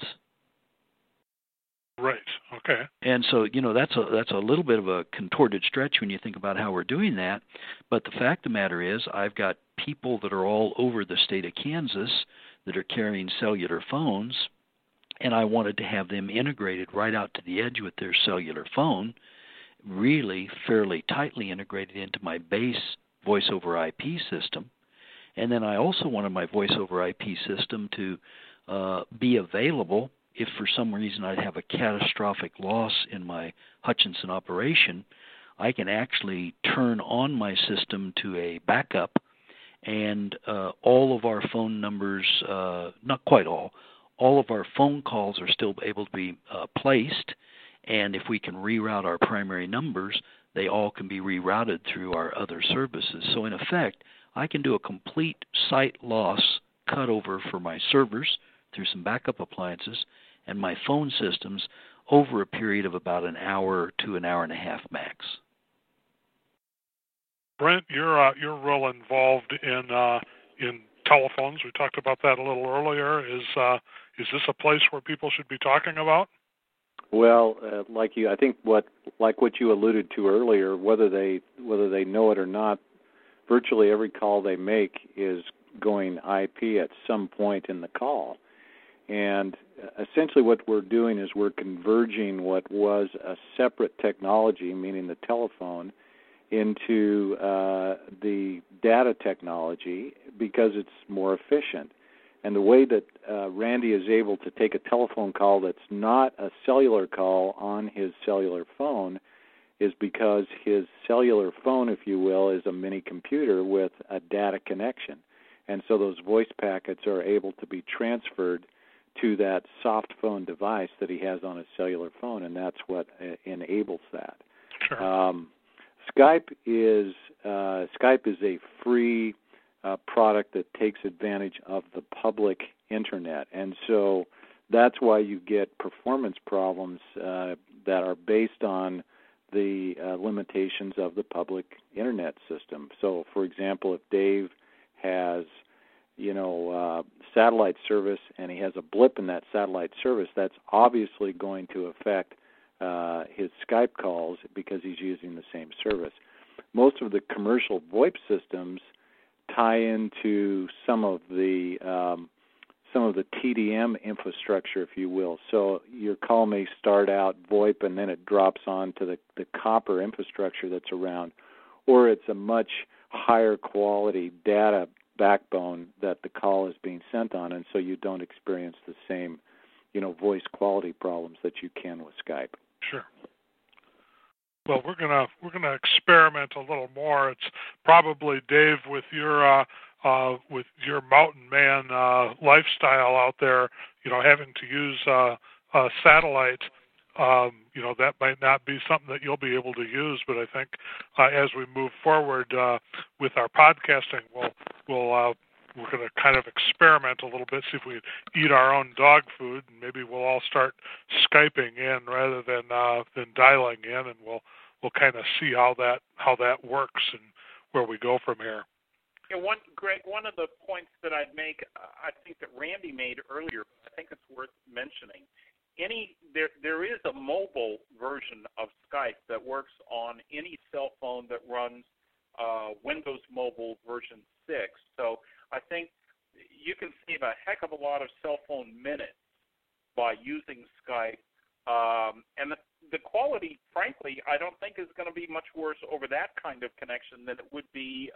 Right. Okay. And so, that's a little bit of a contorted stretch when you think about how we're doing that. But the fact of the matter is, I've got people that are all over the state of Kansas that are carrying cellular phones, and I wanted to have them integrated right out to the edge with their cellular phone, really fairly tightly integrated into my base voice-over-IP system. And then I also wanted my voice-over-IP system to be available if for some reason I'd have a catastrophic loss in my Hutchinson operation. I can actually turn on my system to a backup, and all of our phone numbers, not quite all of our phone calls are still able to be placed, and if we can reroute our primary numbers, they all can be rerouted through our other services. So in effect, I can do a complete site loss cutover for my servers through some backup appliances and my phone systems over a period of about an hour to an hour and a half max. Brent, you're real involved in telephones. We talked about that a little earlier. Is this a place where people should be talking about? Well, like you, I think what you alluded to earlier, whether they know it or not, virtually every call they make is going IP at some point in the call. And essentially what we're doing is we're converging what was a separate technology, meaning the telephone, into the data technology because it's more efficient. And the way that Randy is able to take a telephone call that's not a cellular call on his cellular phone is because his cellular phone, if you will, is a mini computer with a data connection. And so those voice packets are able to be transferred to that soft phone device that he has on his cellular phone, and that's what enables that. Sure. Skype is a free product that takes advantage of the public internet, and so that's why you get performance problems that are based on the limitations of the public internet system. So, for example, if Dave has satellite service and he has a blip in that satellite service, that's obviously going to affect his Skype calls because he's using the same service. Most of the commercial VoIP systems tie into some of the TDM infrastructure, if you will. So your call may start out VoIP and then it drops on to the copper infrastructure that's around, or it's a much higher quality data backbone that the call is being sent on, and so you don't experience the same, voice quality problems that you can with Skype. Sure. Well, we're gonna experiment a little more. It's probably, Dave, with your mountain man lifestyle out there, having to use satellite. That might not be something that you'll be able to use, but I think as we move forward with our podcasting, we're going to kind of experiment a little bit, see if we eat our own dog food, and maybe we'll all start Skyping in rather than dialing in, and we'll kind of see how that works and where we go from here. Greg, one of the points that I'd make, I think that Randy made earlier, I think it's worth mentioning. There is a mobile version of Skype that works on any cell phone that runs Windows Mobile version 6. So I think you can save a heck of a lot of cell phone minutes by using Skype. And the quality, frankly, I don't think is going to be much worse over that kind of connection than it would be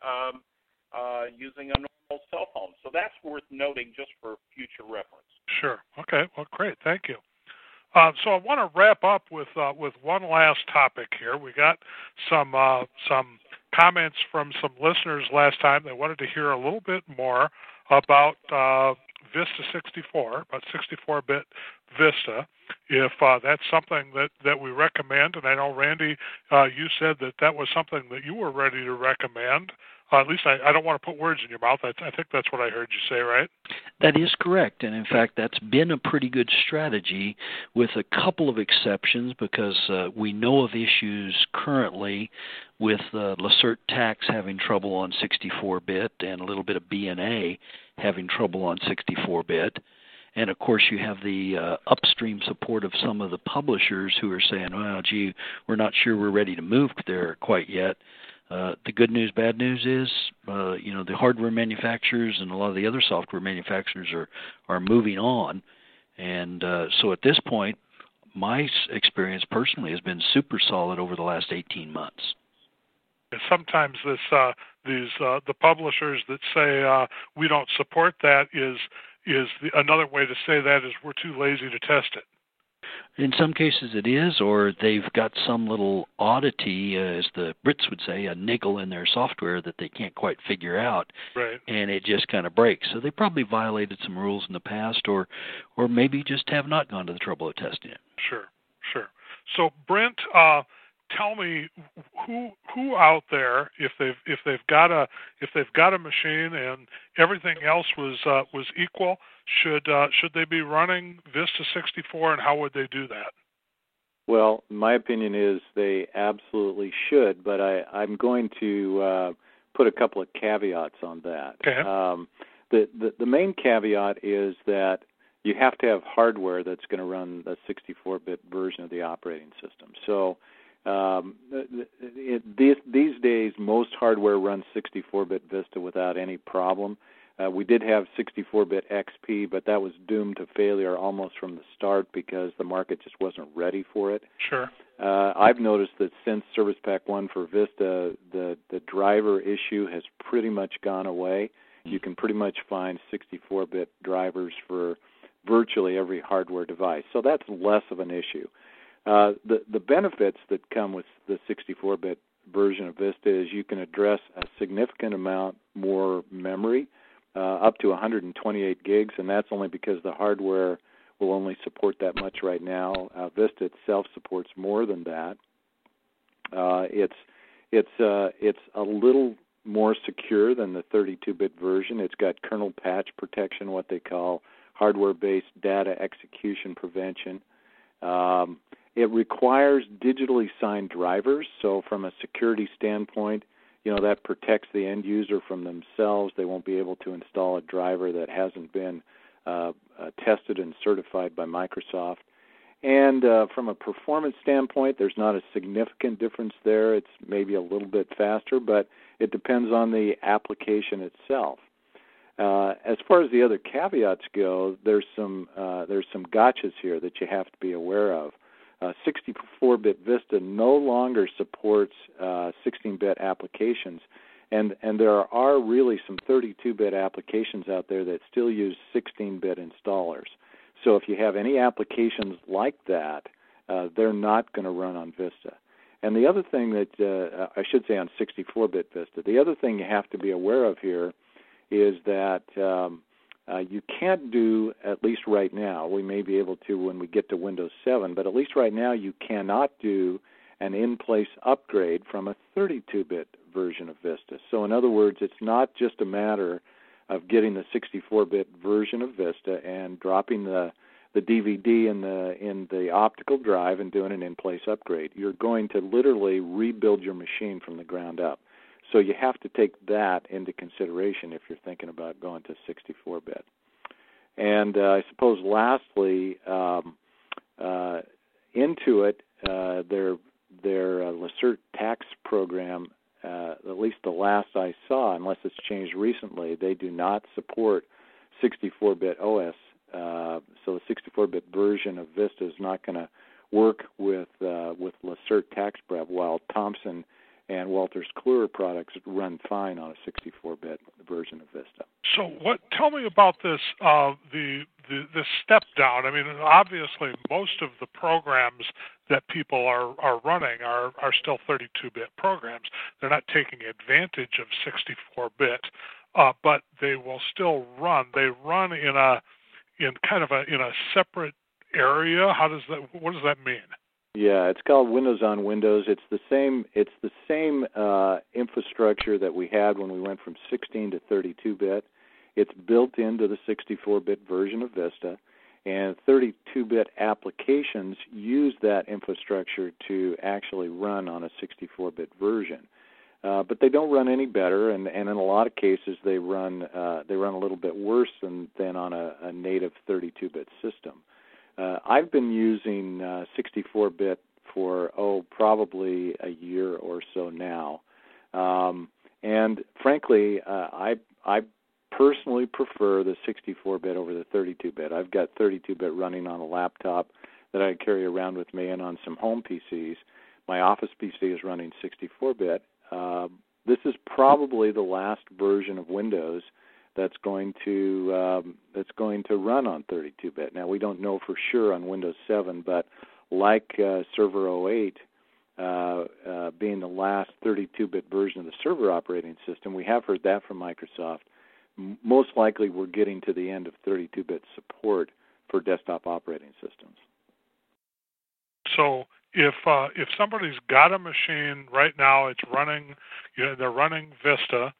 using a normal cell phone. So that's worth noting just for future reference. Sure. Okay. Well, great. Thank you. So I want to wrap up with one last topic here. We got some comments from some listeners last time. They wanted to hear a little bit more about Vista 64, about 64-bit Vista, if that's something that we recommend. And I know, Randy, you said that was something that you were ready to recommend. At least I don't want to put words in your mouth. I think that's what I heard you say, right? That is correct. And, in fact, that's been a pretty good strategy with a couple of exceptions because we know of issues currently with Lacerte Tax having trouble on 64-bit and a little bit of BNA having trouble on 64-bit. And, of course, you have the upstream support of some of the publishers who are saying, well, gee, we're not sure we're ready to move there quite yet. The good news, bad news is, the hardware manufacturers and a lot of the other software manufacturers are moving on. And so at this point, my experience personally has been super solid over the last 18 months. And sometimes the publishers that say we don't support that is another way to say that is we're too lazy to test it. In some cases it is, or they've got some little oddity, as the Brits would say, a niggle in their software that they can't quite figure out, right, and it just kind of breaks. So they probably violated some rules in the past, or maybe just have not gone to the trouble of testing it. Sure. So, Brent, tell me who out there, if they've got a machine and everything else was equal, should they be running Vista 64, and how would they do that? Well, my opinion is they absolutely should, but I'm going to put a couple of caveats on that. Okay. The main caveat is that you have to have hardware that's going to run the 64-bit version of the operating system. So these days, most hardware runs 64-bit Vista without any problem. We did have 64-bit XP, but that was doomed to failure almost from the start because the market just wasn't ready for it. Sure. I've noticed that since Service Pack 1 for Vista, the driver issue has pretty much gone away. You can pretty much find 64-bit drivers for virtually every hardware device, so that's less of an issue. The benefits that come with the 64-bit version of Vista is you can address a significant amount more memory, up to 128 gigs, and that's only because the hardware will only support that much right now. Vista itself supports more than that. It's a little more secure than the 32-bit version. It's got kernel patch protection, what they call hardware-based data execution prevention. It requires digitally signed drivers, so from a security standpoint, that protects the end user from themselves. They won't be able to install a driver that hasn't been tested and certified by Microsoft. And from a performance standpoint, there's not a significant difference there. It's maybe a little bit faster, but it depends on the application itself. As far as the other caveats go, there's some gotchas here that you have to be aware of. 64-bit Vista no longer supports 16-bit applications, and there are really some 32-bit applications out there that still use 16-bit installers. So if you have any applications like that, they're not going to run on Vista. And the other thing that I should say on 64-bit Vista, the other thing you have to be aware of here is that you can't do, at least right now, we may be able to when we get to Windows 7, but at least right now you cannot do an in-place upgrade from a 32-bit version of Vista. So in other words, it's not just a matter of getting the 64-bit version of Vista and dropping the DVD in the optical drive and doing an in-place upgrade. You're going to literally rebuild your machine from the ground up. So you have to take that into consideration if you're thinking about going to 64-bit. And I suppose lastly, Intuit, their Lacerte tax program, at least the last I saw, unless it's changed recently, they do not support 64-bit OS. So the 64-bit version of Vista is not going to work with Lacerte tax prep, while Thomson and Wolters Kluwer products run fine on a 64-bit version of Vista. So, tell me about this the step down. I mean, obviously, most of the programs that people are running are still 32-bit programs. They're not taking advantage of 64-bit, but they will still run. They run in a separate area. What does that mean? Yeah, it's called Windows on Windows. It's the same infrastructure that we had when we went from 16 to 32-bit. It's built into the 64-bit version of Vista, and 32-bit applications use that infrastructure to actually run on a 64-bit version. But they don't run any better, and in a lot of cases they run a little bit worse than on a native 32-bit system. I've been using 64-bit for, probably a year or so now. And frankly, I personally prefer the 64-bit over the 32-bit. I've got 32-bit running on a laptop that I carry around with me and on some home PCs. My office PC is running 64-bit. This is probably the last version of Windows that's going to run on 32-bit. Now, we don't know for sure on Windows 7, but like Server 08 being the last 32-bit version of the server operating system, we have heard that from Microsoft. Most likely we're getting to the end of 32-bit support for desktop operating systems. So if somebody's got a machine right now, it's running, they're running Vista,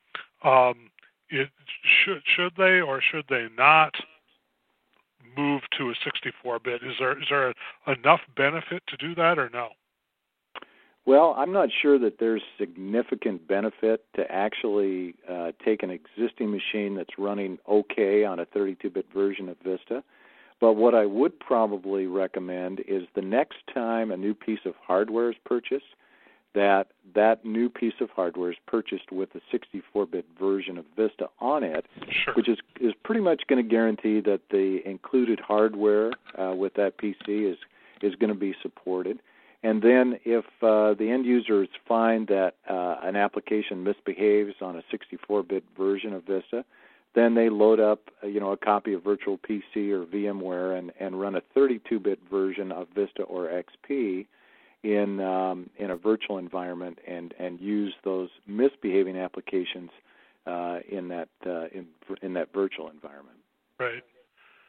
should they or should they not move to a 64-bit? Is there enough benefit to do that or no? Well, I'm not sure that there's significant benefit to actually take an existing machine that's running okay on a 32-bit version of Vista. But what I would probably recommend is the next time a new piece of hardware is purchased, that new piece of hardware is purchased with a 64-bit version of Vista on it, sure, which is pretty much going to guarantee that the included hardware with that PC is going to be supported. And then if the end users find that an application misbehaves on a 64-bit version of Vista, then they load up a copy of Virtual PC or VMware and run a 32-bit version of Vista or XP in a virtual environment and use those misbehaving applications in that virtual environment. Right.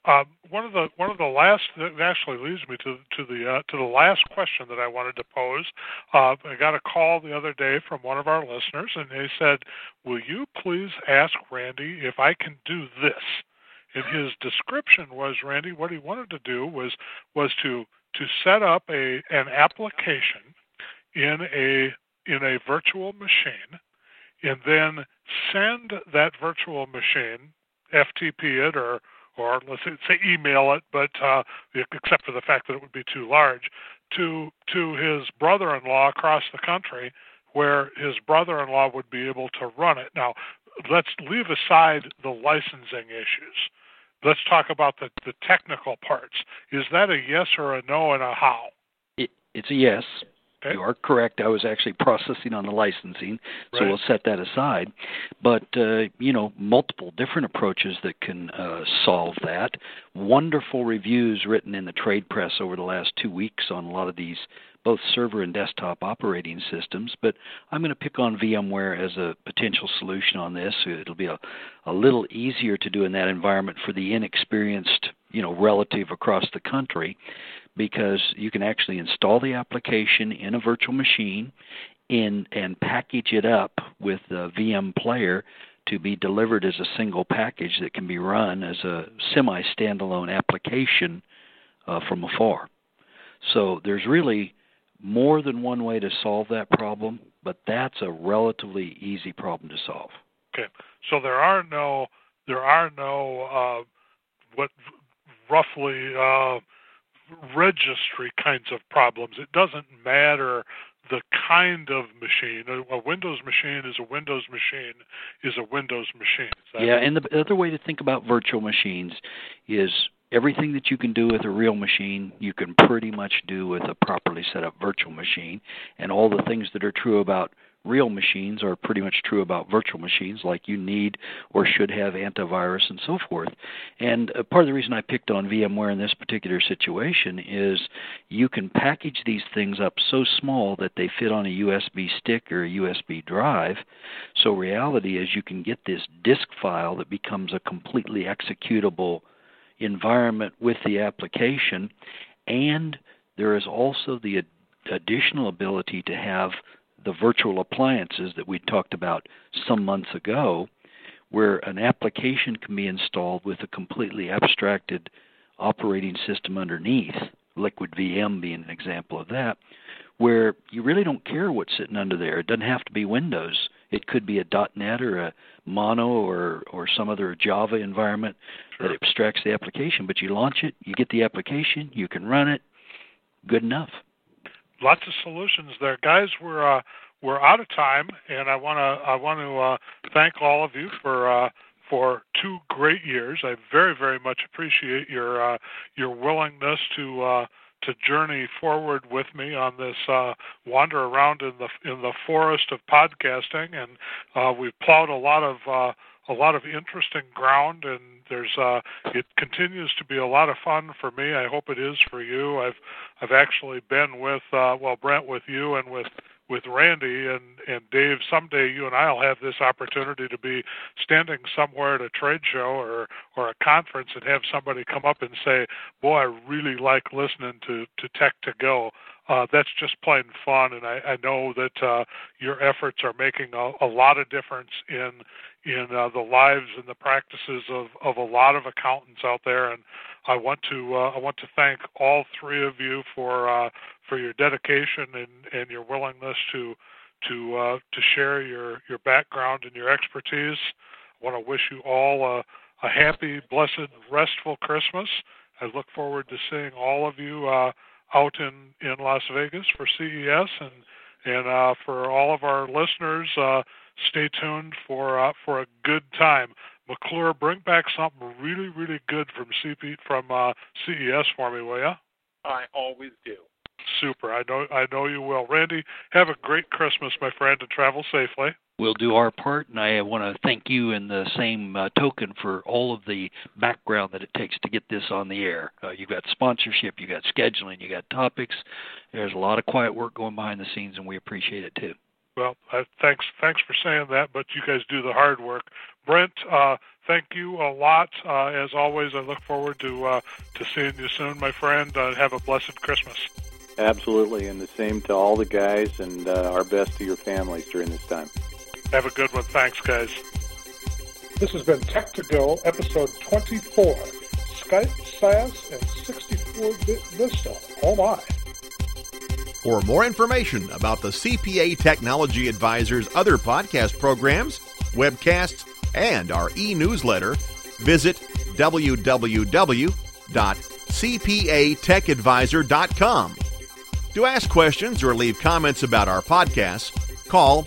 one of the last that actually leads me to the last question that I wanted to pose. I got a call the other day from one of our listeners, and they said, "Will you please ask Randy if I can do this?" And his description was, Randy, what he wanted to do was to set up an application in a virtual machine, and then send that virtual machine, FTP it or let's say email it, but except for the fact that it would be too large, to his brother-in-law across the country, where his brother-in-law would be able to run it. Now, let's leave aside the licensing issues. Let's talk about the technical parts. Is that a yes or a no, and a how? It's a yes. Okay. You are correct. I was actually processing on the licensing, so Right. we'll set that aside. But, multiple different approaches that can solve that. Wonderful reviews written in the trade press over the last 2 weeks on a lot of these, both server and desktop operating systems. But I'm going to pick on VMware as a potential solution on this. It'll be a little easier to do in that environment for the inexperienced, relative across the country, because you can actually install the application in a virtual machine and package it up with the VM player to be delivered as a single package that can be run as a semi-standalone application from afar. So there's really more than one way to solve that problem, but that's a relatively easy problem to solve. Okay, so there are no what roughly registry kinds of problems. It doesn't matter the kind of machine. A Windows machine is a Windows machine is a Windows machine. Yeah, and the other way to think about virtual machines is everything that you can do with a real machine, you can pretty much do with a properly set up virtual machine. And all the things that are true about real machines are pretty much true about virtual machines, like you need or should have antivirus and so forth. And part of the reason I picked on VMware in this particular situation is you can package these things up so small that they fit on a USB stick or a USB drive. So reality is you can get this disk file that becomes a completely executable environment with the application, and there is also the additional ability to have the virtual appliances that we talked about some months ago, where an application can be installed with a completely abstracted operating system underneath, Liquid VM being an example of that, where you really don't care what's sitting under there. It doesn't have to be Windows. It could be a .NET or a Mono or some other Java environment that abstracts the application, but you launch it, you get the application, you can run it, good enough. Lots of solutions there, guys. We're out of time, and I want to thank all of you for 2 great years. I very, very much appreciate your willingness to journey forward with me on this wander around in the forest of podcasting, and we've plowed a lot of interesting ground, and it continues to be a lot of fun for me. I hope it is for you. I've actually been with Brent, with you, and with Randy and Dave. Someday you and I'll have this opportunity to be standing somewhere at a trade show or a conference and have somebody come up and say, "Boy, I really like listening to Tech to Go." That's just plain fun, and I know that your efforts are making a lot of difference in the lives and the practices of a lot of accountants out there. And I want to thank all 3 of you for your dedication and your willingness to share your background and your expertise. I want to wish you all a happy, blessed, restful Christmas. I look forward to seeing all of you out in Las Vegas for CES, and for all of our listeners, stay tuned for a good time. McClure, bring back something really, really good from CES for me, will ya? I always do. Super. I know you will. Randy, have a great Christmas, my friend, and travel safely. We'll do our part, and I want to thank you in the same token for all of the background that it takes to get this on the air. You've got sponsorship, you've got scheduling, you got topics. There's a lot of quiet work going behind the scenes, and we appreciate it too. Well, thanks for saying that, but you guys do the hard work. Brent, thank thank you a lot. As always, I look forward to seeing you soon, my friend. Have a blessed Christmas. Absolutely, and the same to all the guys, and our best to your families during this time. Have a good one. Thanks, guys. This has been Tech2Go, episode 24, Skype, SAS, and 64-bit Vista. Oh, my. For more information about the CPA Technology Advisor's other podcast programs, webcasts, and our e-newsletter, visit www.cpatechadvisor.com. To ask questions or leave comments about our podcasts, call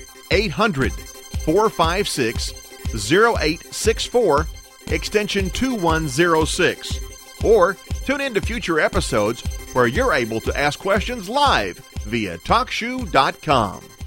800-456-0864, extension 2106, or tune in to future episodes where you're able to ask questions live via TalkShoe.com.